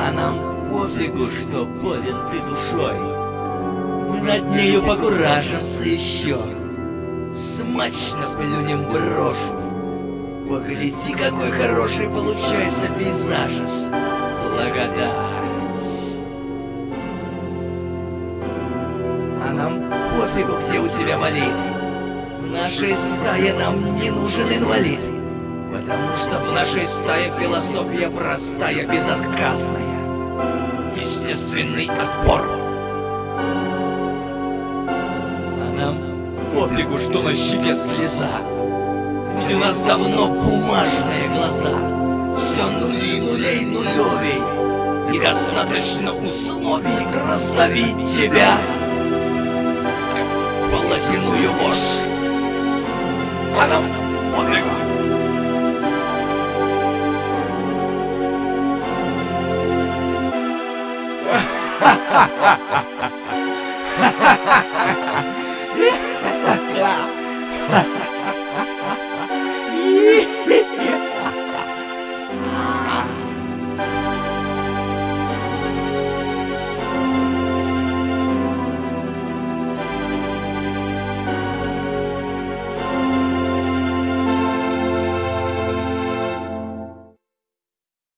А нам пофигу, что болен ты душой. Мы над нею покуражимся еще, смачно плюнем брошу. Погляди, какой хороший получается пейзаж. Благодать. А нам пофигу, где у тебя молитвы. В нашей стае нам не нужен инвалид, потому что в нашей стае философия простая, безотказная. Естественный отпор. А нам пофигу, что на щеке слеза, ведь у нас давно бумажные глаза. Все нули, нулей, нулевей, и достаточно условий раздавить тебя в плотяную ложь. А нам пофигу. Ha ha ha ha!